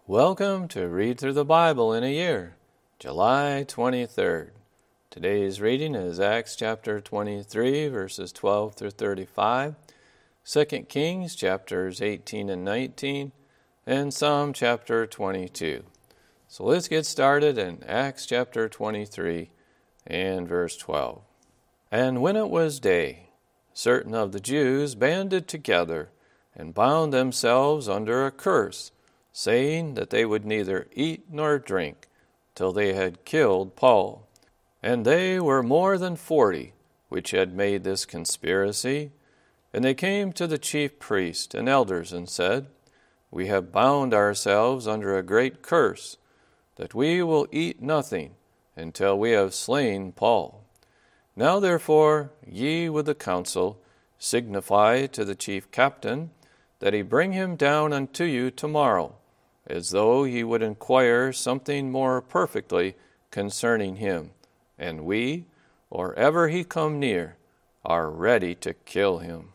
Welcome to Read Through the Bible in a Year, July 23rd. Today's reading is Acts chapter 23, verses 12 through 35, 2 Kings chapters 18 and 19, and Psalm chapter 22. So let's get started in Acts chapter 23 and verse 12. And when it was day, certain of the Jews banded together and bound themselves under a curse, saying that they would neither eat nor drink till they had killed Paul. And they were more than 40 which had made this conspiracy. And they came to the chief priest and elders and said, We have bound ourselves under a great curse, that we will eat nothing until we have slain Paul. Now therefore ye with the council signify to the chief captain that he bring him down unto you tomorrow, as though ye would inquire something more perfectly concerning him, and we, or ever he come near, are ready to kill him.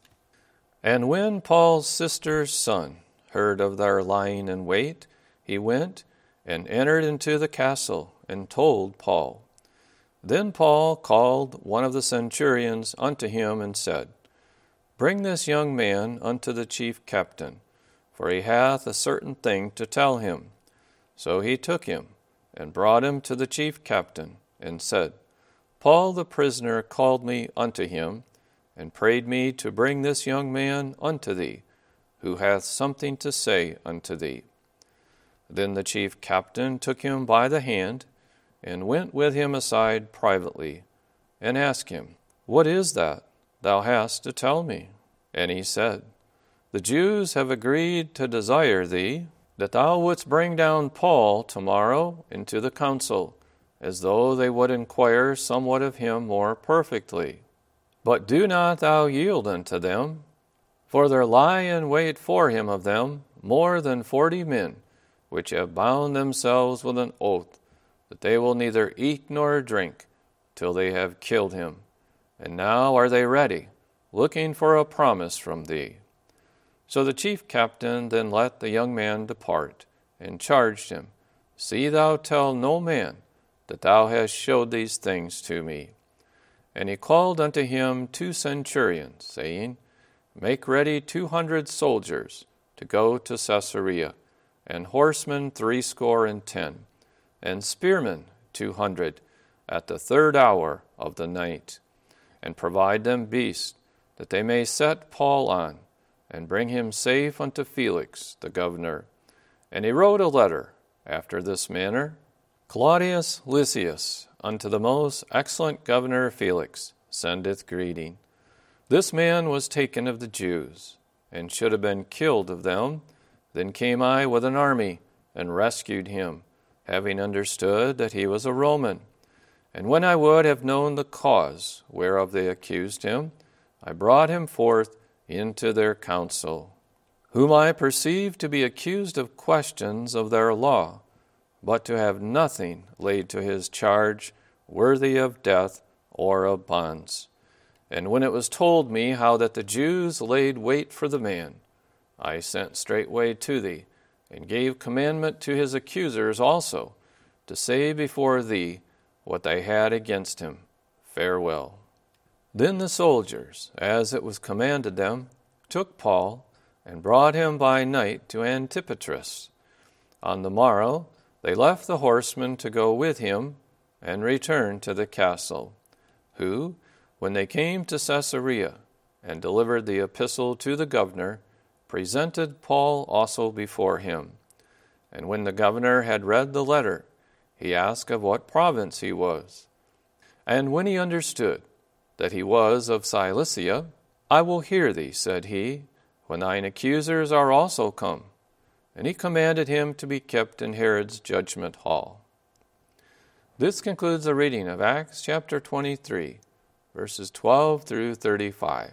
And when Paul's sister's son heard of their lying in wait, he went and entered into the castle and told Paul. Then Paul called one of the centurions unto him and said, Bring this young man unto the chief captain, for he hath a certain thing to tell him. So he took him, and brought him to the chief captain, and said, Paul the prisoner called me unto him, and prayed me to bring this young man unto thee, who hath something to say unto thee. Then the chief captain took him by the hand, and went with him aside privately, and asked him, What is that thou hast to tell me? And he said, The Jews have agreed to desire thee, that thou wouldst bring down Paul tomorrow into the council, as though they would inquire somewhat of him more perfectly. But do not thou yield unto them, for there lie in wait for him of them more than 40 men, which have bound themselves with an oath, that they will neither eat nor drink till they have killed him. And now are they ready, looking for a promise from thee. So the chief captain then let the young man depart, and charged him, See thou tell no man that thou hast showed these things to me. And he called unto him 2 centurions, saying, Make ready 200 soldiers to go to Caesarea, and horsemen 70, and spearmen 200, at the 3rd hour of the night. And provide them beasts, that they may set Paul on, and bring him safe unto Felix the governor. And he wrote a letter after this manner, Claudius Lysias, unto the most excellent governor Felix, sendeth greeting. This man was taken of the Jews, and should have been killed of them. Then came I with an army, and rescued him, having understood that he was a Roman. And when I would have known the cause whereof they accused him, I brought him forth into their council, whom I perceived to be accused of questions of their law, but to have nothing laid to his charge worthy of death or of bonds. And when it was told me how that the Jews laid wait for the man, I sent straightway to thee, and gave commandment to his accusers also, to say before thee what they had against him. Farewell. Then the soldiers, as it was commanded them, took Paul, and brought him by night to Antipatris. On the morrow they left the horsemen to go with him, and returned to the castle, who, when they came to Caesarea, and delivered the epistle to the governor, presented Paul also before him. And when the governor had read the letter, he asked of what province he was. And when he understood that he was of Cilicia, I will hear thee, said he, when thine accusers are also come. And he commanded him to be kept in Herod's judgment hall. This concludes the reading of Acts chapter 23, verses 12 through 35.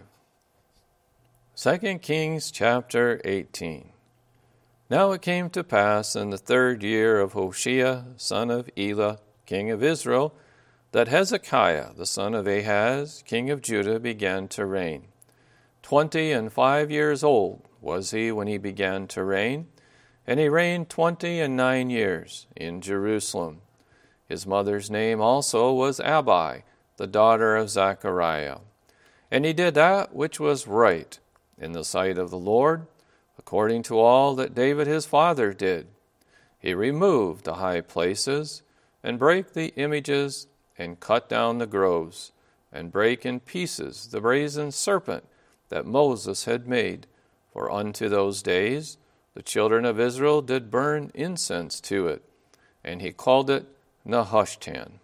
2 Kings chapter 18. Now it came to pass in the 3rd year of Hoshea, son of Elah, king of Israel, that Hezekiah, the son of Ahaz, king of Judah, began to reign. 25 years old was he when he began to reign, And he reigned 29 years in Jerusalem. His mother's name also was Abi, the daughter of Zechariah. And he did that which was right in the sight of the Lord, according to all that David his father did. He removed the high places, and brake the images, and cut down the groves, and brake in pieces the brazen serpent that Moses had made. For unto those days the children of Israel did burn incense to it, and he called it Nehushtan.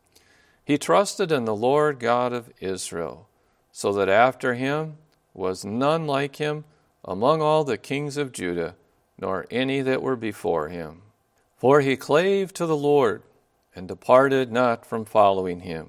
He trusted in the Lord God of Israel, so that after him was none like him among all the kings of Judah, nor any that were before him. For he clave to the Lord, and departed not from following him,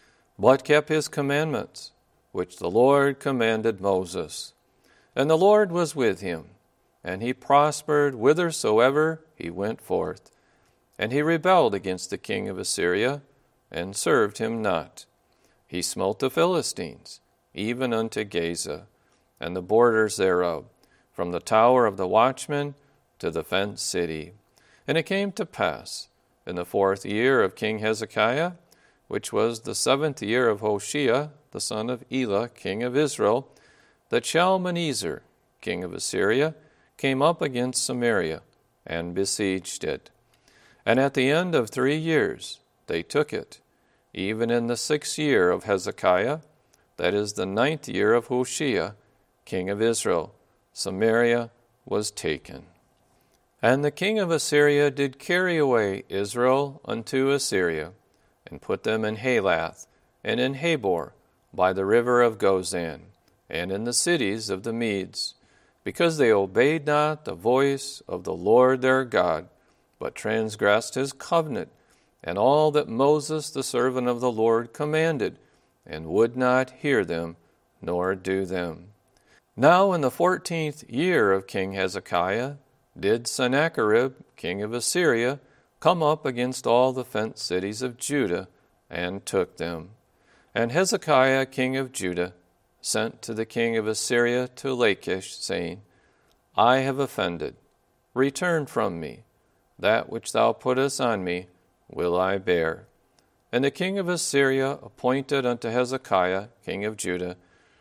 but kept his commandments, which the Lord commanded Moses. And the Lord was with him, and he prospered whithersoever he went forth. And he rebelled against the king of Assyria, and served him not. He smote the Philistines, even unto Gaza, and the borders thereof, from the tower of the watchman to the fenced city. And it came to pass, in the 4th year of King Hezekiah, which was the 7th year of Hoshea, the son of Elah, king of Israel, that Shalmaneser, king of Assyria, came up against Samaria, and besieged it. And at the end of 3 years they took it, even in the 6th year of Hezekiah, that is the 9th year of Hoshea, king of Israel, Samaria was taken. And the king of Assyria did carry away Israel unto Assyria, and put them in Halath, and in Habor, by the river of Gozan, and in the cities of the Medes, because they obeyed not the voice of the Lord their God, but transgressed his covenant, and all that Moses the servant of the Lord commanded, and would not hear them, nor do them. Now in the 14th year of King Hezekiah did Sennacherib, king of Assyria, come up against all the fenced cities of Judah, and took them. And Hezekiah, king of Judah, sent to the king of Assyria to Lachish, saying, I have offended. Return from me. That which thou puttest on me will I bear. And the king of Assyria appointed unto Hezekiah, king of Judah,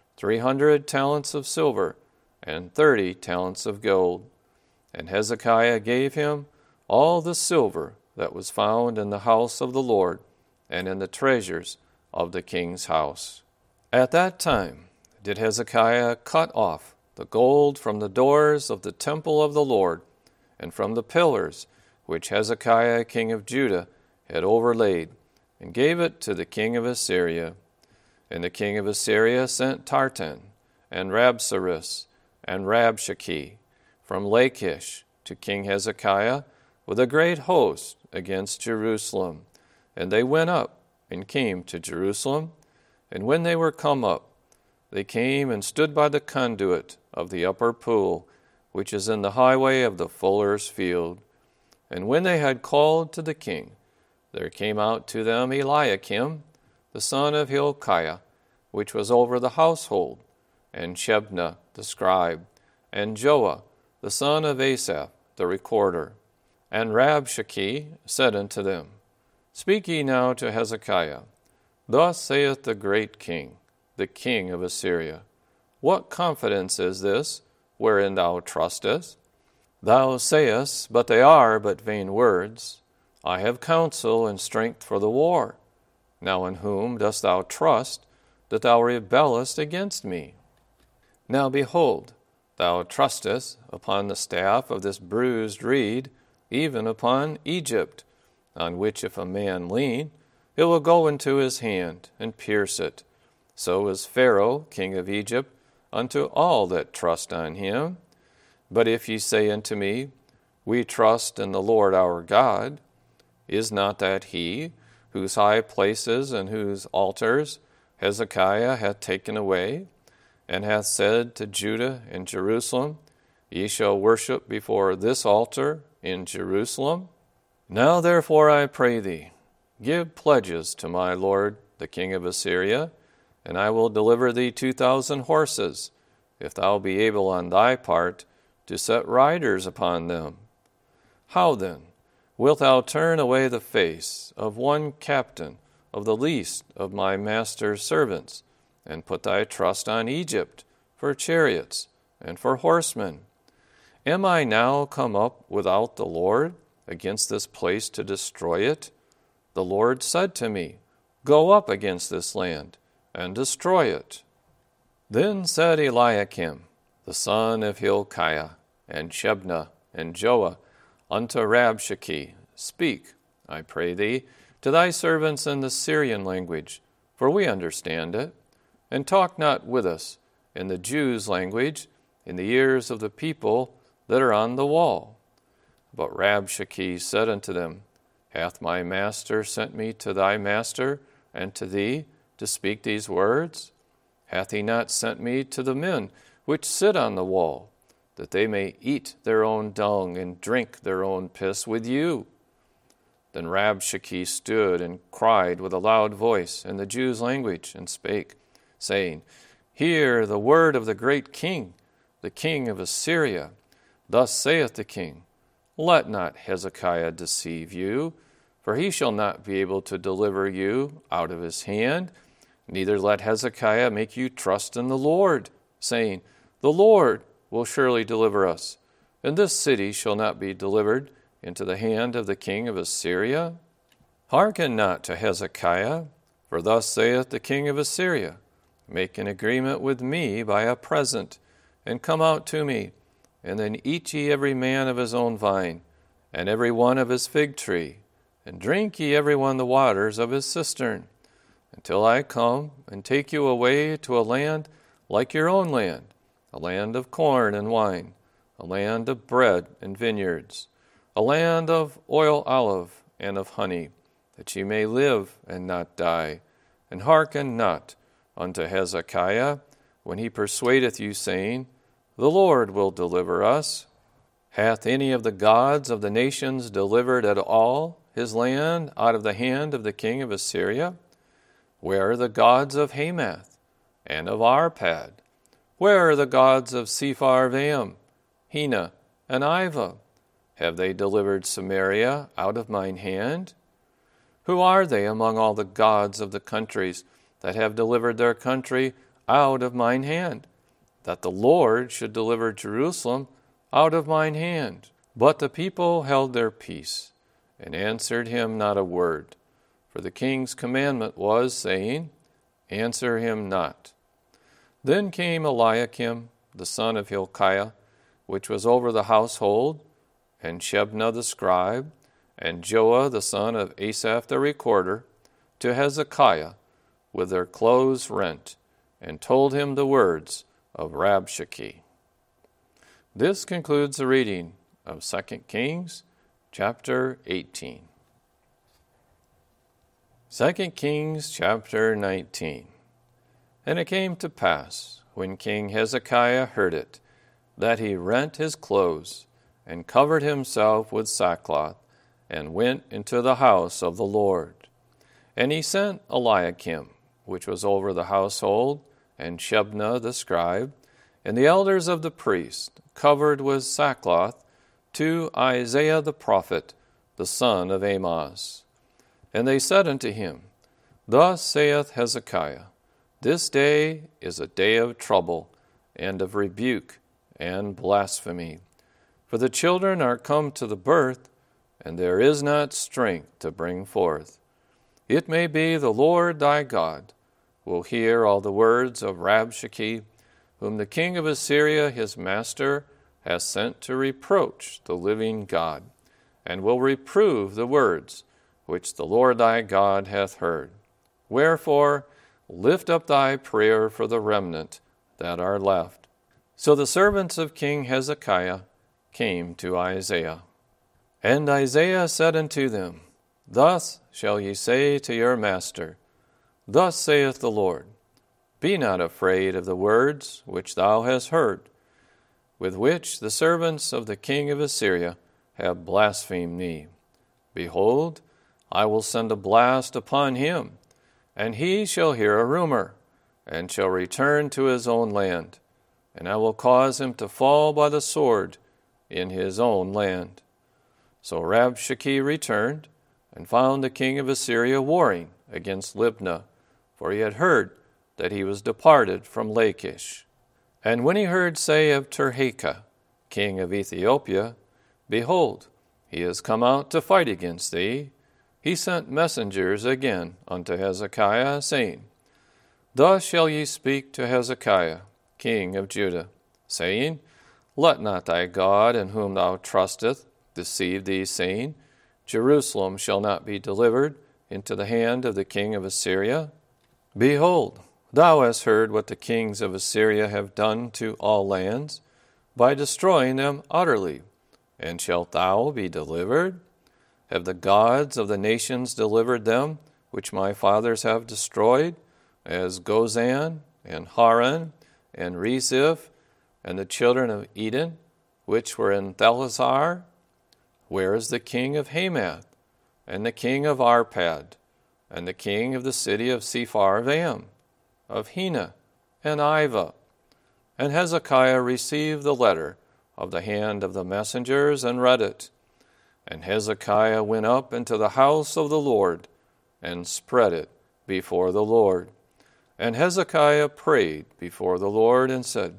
300 talents of silver, and 30 talents of gold. And Hezekiah gave him all the silver that was found in the house of the Lord, and in the treasures of the king's house. At that time did Hezekiah cut off the gold from the doors of the temple of the Lord, and from the pillars which Hezekiah king of Judah had overlaid, and gave it to the king of Assyria. And the king of Assyria sent Tartan, and Rabsaris, and Rabshakeh, from Lachish to King Hezekiah, with a great host against Jerusalem. And they went up, and came to Jerusalem. And when they were come up, they came and stood by the conduit of the upper pool, which is in the highway of the fuller's field. And when they had called to the king, there came out to them Eliakim, the son of Hilkiah, which was over the household, and Shebna the scribe, and Joah, the son of Asaph, the recorder. And Rabshakeh said unto them, Speak ye now to Hezekiah. Thus saith the great king, the king of Assyria, What confidence is this, wherein thou trustest? Thou sayest, but they are but vain words. I have counsel and strength for the war. Now in whom dost thou trust, that thou rebellest against me? Now behold, thou trustest upon the staff of this bruised reed, even upon Egypt, on which if a man lean, it will go into his hand, and pierce it. So is Pharaoh, king of Egypt, unto all that trust on him. But if ye say unto me, We trust in the Lord our God, is not that he, whose high places and whose altars Hezekiah hath taken away, and hath said to Judah and Jerusalem, Ye shall worship before this altar in Jerusalem? Now therefore I pray thee, give pledges to my lord the king of Assyria, and I will deliver thee 2,000 horses, if thou be able on thy part to set riders upon them. How then wilt thou turn away the face of one captain of the least of my master's servants, and put thy trust on Egypt for chariots and for horsemen? Am I now come up without the Lord against this place to destroy it? The Lord said to me, Go up against this land and destroy it. Then said Eliakim, the son of Hilkiah, and Shebna, and Joah, unto Rabshakeh, Speak, I pray thee, to thy servants in the Syrian language, for we understand it, and talk not with us in the Jews' language, in the ears of the people that are on the wall. But Rabshakeh said unto them, Hath my master sent me to thy master and to thee to speak these words? Hath he not sent me to the men which sit on the wall, that they may eat their own dung and drink their own piss with you? Then Rabshakeh stood and cried with a loud voice in the Jews' language, and spake, saying, Hear the word of the great king, the king of Assyria. Thus saith the king, Let not Hezekiah deceive you, for he shall not be able to deliver you out of his hand. Neither let Hezekiah make you trust in the Lord, saying, The Lord will surely deliver us, and this city shall not be delivered into the hand of the king of Assyria. Hearken not to Hezekiah, for thus saith the king of Assyria, Make an agreement with me by a present, and come out to me, and then eat ye every man of his own vine, and every one of his fig tree, and drink ye every one the waters of his cistern, until I come and take you away to a land like your own land, a land of corn and wine, a land of bread and vineyards, a land of oil olive and of honey, that ye may live and not die. And hearken not unto Hezekiah when he persuadeth you, saying, The Lord will deliver us. Hath any of the gods of the nations delivered at all his land out of the hand of the king of Assyria? Where are the gods of Hamath and of Arpad? Where are the gods of Sepharvaim, Hena, and Ivah? Have they delivered Samaria out of mine hand? Who are they among all the gods of the countries that have delivered their country out of mine hand, that the Lord should deliver Jerusalem out of mine hand? But the people held their peace, and answered him not a word. For the king's commandment was, saying, Answer him not. Then came Eliakim, the son of Hilkiah, which was over the household, and Shebna the scribe, and Joah the son of Asaph the recorder, to Hezekiah, with their clothes rent, and told him the words of Rabshakeh. This concludes the reading of 2 Kings chapter 18. 2 Kings chapter 19. And it came to pass, when King Hezekiah heard it, that he rent his clothes, and covered himself with sackcloth, and went into the house of the Lord. And he sent Eliakim, which was over the household, and Shebna the scribe, and the elders of the priests, covered with sackcloth, to Isaiah the prophet, the son of Amoz. And they said unto him, Thus saith Hezekiah, This day is a day of trouble, and of rebuke, and blasphemy. For the children are come to the birth, and there is not strength to bring forth. It may be the Lord thy God will hear all the words of Rabshakeh, whom the king of Assyria his master has sent to reproach the living God, and will reprove the words which the Lord thy God hath heard. Wherefore, lift up thy prayer for the remnant that are left. So the servants of King Hezekiah came to Isaiah. And Isaiah said unto them, Thus shall ye say to your master, Thus saith the Lord, Be not afraid of the words which thou hast heard, with which the servants of the king of Assyria have blasphemed me. Behold, I will send a blast upon him, and he shall hear a rumor, and shall return to his own land, and I will cause him to fall by the sword in his own land. So Rabshakeh returned and found the king of Assyria warring against Libnah, for he had heard that he was departed from Lachish. And when he heard say of Tirhakah, king of Ethiopia, Behold, he is come out to fight against thee, he sent messengers again unto Hezekiah, saying, Thus shall ye speak to Hezekiah, king of Judah, saying, Let not thy God in whom thou trustest deceive thee, saying, Jerusalem shall not be delivered into the hand of the king of Assyria. Behold, thou hast heard what the kings of Assyria have done to all lands, by destroying them utterly. And shalt thou be delivered? Have the gods of the nations delivered them, which my fathers have destroyed, as Gozan, and Haran, and Reziph, and the children of Eden, which were in Thelasar? Where is the king of Hamath, and the king of Arpad, and the king of the city of Sepharvaim, of Hena, and Iva? And Hezekiah received the letter of the hand of the messengers, and read it. And Hezekiah went up into the house of the Lord, and spread it before the Lord. And Hezekiah prayed before the Lord, and said,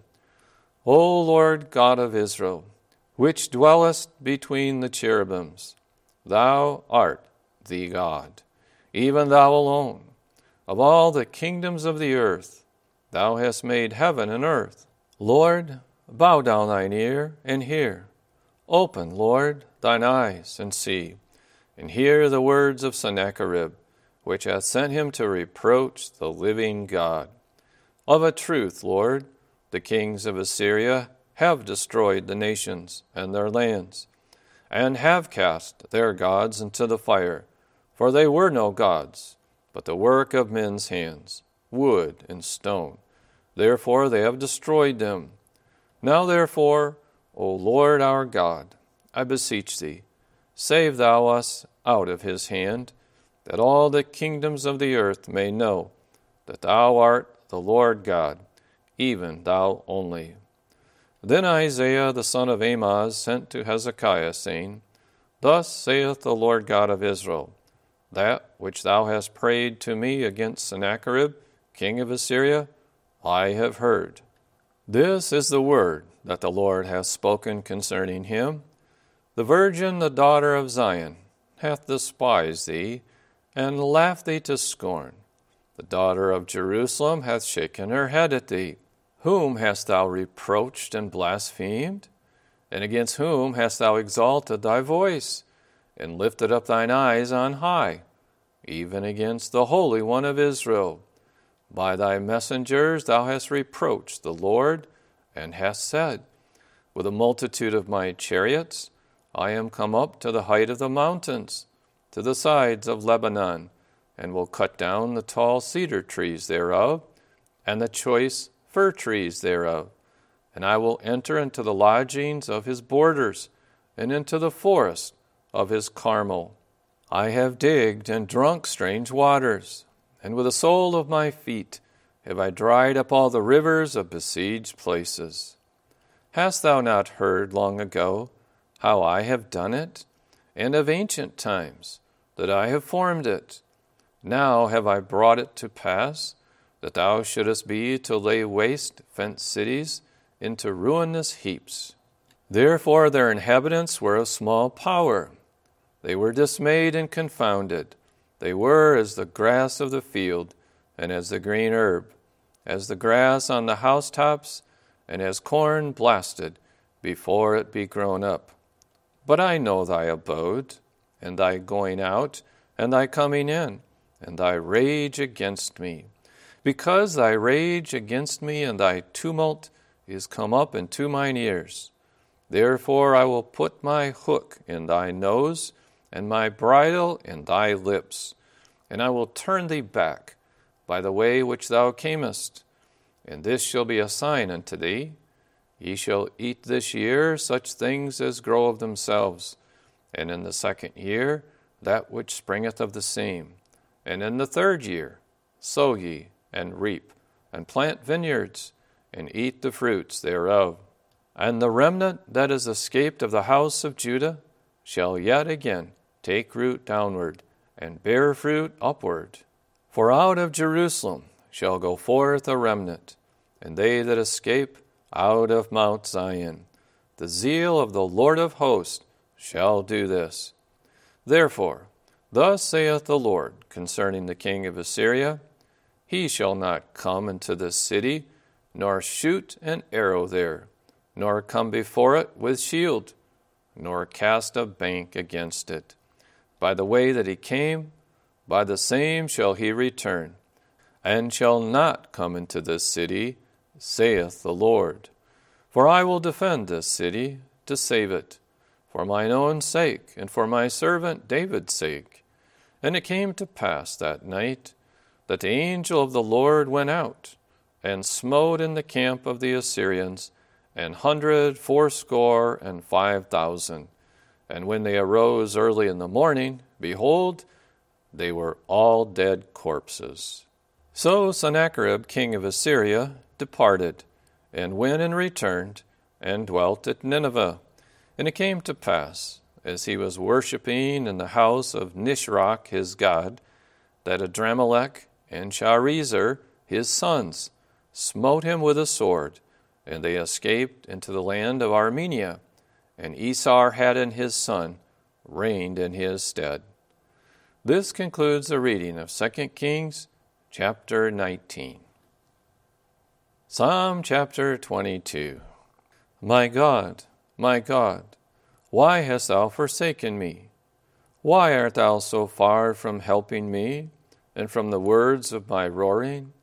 O Lord God of Israel, which dwellest between the cherubims, thou art the God, even thou alone. Of all the kingdoms of the earth, thou hast made heaven and earth. Lord, bow down thine ear, and hear. Open, Lord, thine eyes, and see, and hear the words of Sennacherib, which hath sent him to reproach the living God. Of a truth, Lord, the kings of Assyria have destroyed the nations and their lands, and have cast their gods into the fire, for they were no gods, but the work of men's hands, wood and stone. Therefore they have destroyed them. Now therefore, O Lord our God, I beseech thee, save thou us out of his hand, that all the kingdoms of the earth may know that thou art the Lord God, even thou only. Then Isaiah the son of Amoz sent to Hezekiah, saying, Thus saith the Lord God of Israel, That which thou hast prayed to me against Sennacherib, king of Assyria, I have heard. This is the word that the Lord hath spoken concerning him. The virgin, the daughter of Zion, hath despised thee, and laughed thee to scorn. The daughter of Jerusalem hath shaken her head at thee. Whom hast thou reproached and blasphemed? And against whom hast thou exalted thy voice, and lifted up thine eyes on high? Even against the Holy One of Israel. By thy messengers thou hast reproached the Lord, and hast said, With a multitude of my chariots I am come up to the height of the mountains, to the sides of Lebanon, and will cut down the tall cedar trees thereof, and the choice fir trees thereof. And I will enter into the lodgings of his borders, and into the forest of his Carmel. I have digged and drunk strange waters, and with the sole of my feet have I dried up all the rivers of besieged places. Hast thou not heard long ago how I have done it, and of ancient times that I have formed it? Now have I brought it to pass, that thou shouldest be to lay waste fenced cities into ruinous heaps. Therefore their inhabitants were of small power. They were dismayed and confounded. They were as the grass of the field, and as the green herb, as the grass on the housetops, and as corn blasted before it be grown up. But I know thy abode, and thy going out, and thy coming in, and thy rage against me. Because thy rage against me and thy tumult is come up into mine ears. Therefore I will put my hook in thy nose, and my bridle in thy lips, and I will turn thee back by the way which thou camest. And this shall be a sign unto thee. Ye shall eat this year such things as grow of themselves, and in the second year that which springeth of the same. And in the third year sow ye, and reap, and plant vineyards, and eat the fruits thereof. And the remnant that is escaped of the house of Judah shall yet again take root downward, and bear fruit upward. For out of Jerusalem shall go forth a remnant, and they that escape out of Mount Zion. The zeal of the Lord of hosts shall do this. Therefore, thus saith the Lord concerning the king of Assyria, he shall not come into this city, nor shoot an arrow there, nor come before it with shield, nor cast a bank against it. By the way that he came, by the same shall he return, and shall not come into this city, saith the Lord. For I will defend this city to save it, for mine own sake, and for my servant David's sake. And it came to pass that night that the angel of the Lord went out, and smote in the camp of the Assyrians 185,000. And when they arose early in the morning, behold, they were all dead corpses. So Sennacherib king of Assyria departed, and went and returned, and dwelt at Nineveh. And it came to pass, as he was worshipping in the house of Nisroch his god, that Adramelech and Sharezer his sons smote him with a sword, and they escaped into the land of Armenia, and Esarhaddon his son reigned in his stead. This concludes the reading of 2 Kings chapter 19. Psalm chapter 22. My God, why hast thou forsaken me? Why art thou so far from helping me, and from the words of my roaring?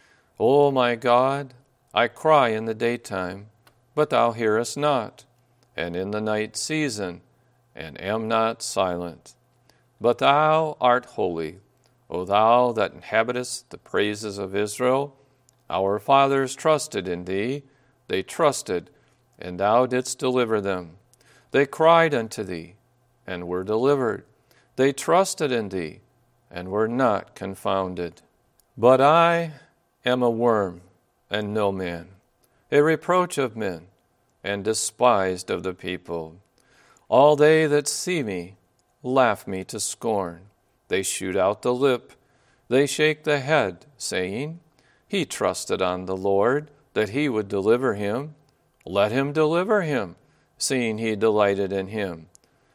O my God, I cry in the daytime, but thou hearest not, and in the night season, and am not silent. But thou art holy, O thou that inhabitest the praises of Israel. Our fathers trusted in thee, they trusted, and thou didst deliver them. They cried unto thee, and were delivered. They trusted in thee, and were not confounded. But I am a worm, and no man, a reproach of men, and despised of the people. All they that see me laugh me to scorn. They shoot out the lip, they shake the head, saying, He trusted on the Lord, that he would deliver him. Let him deliver him, seeing he delighted in him.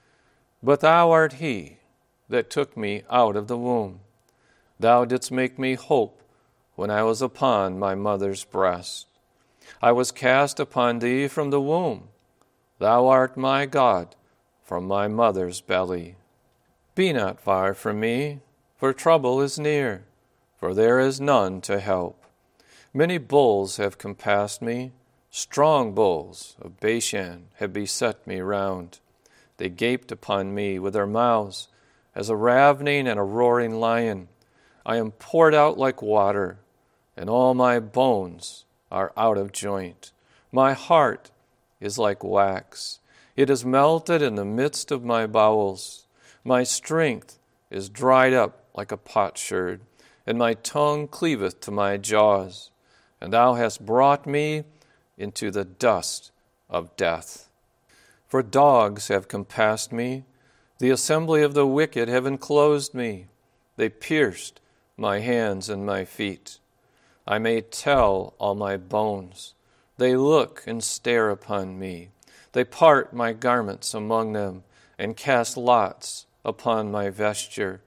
But thou art he that took me out of the womb. Thou didst make me hope when I was upon my mother's breast. I was cast upon thee from the womb. Thou art my God from my mother's belly. Be not far from me, for trouble is near, for there is none to help. Many bulls have compassed me, strong bulls of Bashan have beset me round. They gaped upon me with their mouths, as a ravening and a roaring lion. I am poured out like water, and all my bones are out of joint. My heart is like wax. It is melted in the midst of my bowels. My strength is dried up like a potsherd, and my tongue cleaveth to my jaws. And thou hast brought me into the dust of death. For dogs have compassed me, the assembly of the wicked have enclosed me. They pierced my hands and my feet. I may tell all my bones. They look and stare upon me. They part my garments among them, and cast lots upon my vesture.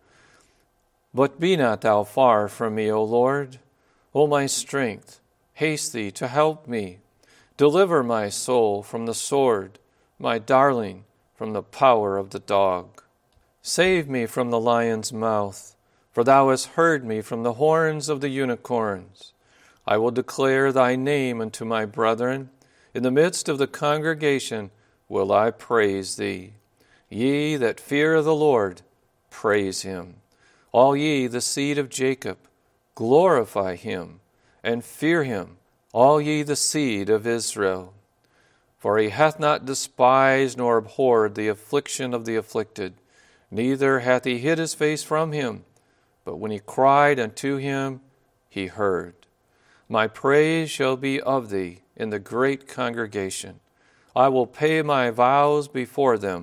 But be not thou far from me, O Lord. O my strength, haste thee to help me. Deliver my soul from the sword, my darling from the power of the dog. Save me from the lion's mouth, for thou hast heard me from the horns of the unicorns. I will declare thy name unto my brethren. In the midst of the congregation will I praise thee. Ye that fear the Lord, praise him. All ye, the seed of Jacob, glorify him, and fear him, all ye, the seed of Israel. For he hath not despised nor abhorred the affliction of the afflicted, neither hath he hid his face from him. But when he cried unto him, he heard. My praise shall be of thee in the great congregation. I will pay my vows before them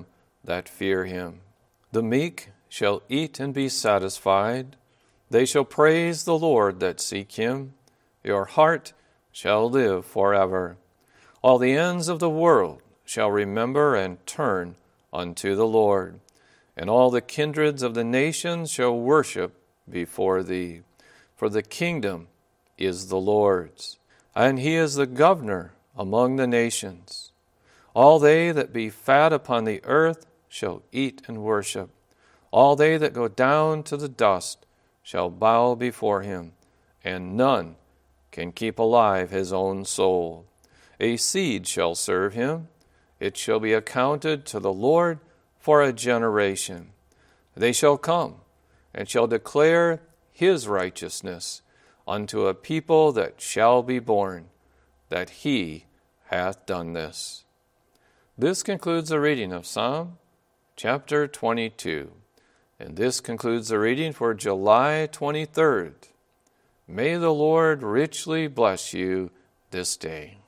that fear him. The meek shall eat and be satisfied. They shall praise the Lord that seek him. Your heart shall live forever. All the ends of the world shall remember and turn unto the Lord, and all the kindreds of the nations shall worship before thee. For the kingdom is the Lord's, and he is the governor among the nations. All they that be fat upon the earth shall eat and worship. All they that go down to the dust shall bow before him, and none can keep alive his own soul. A seed shall serve him. It shall be accounted to the Lord for a generation. They shall come and shall declare his righteousness unto a people that shall be born, that he hath done this. This concludes the reading of Psalm chapter 22. And this concludes the reading for July 23rd. May the Lord richly bless you this day.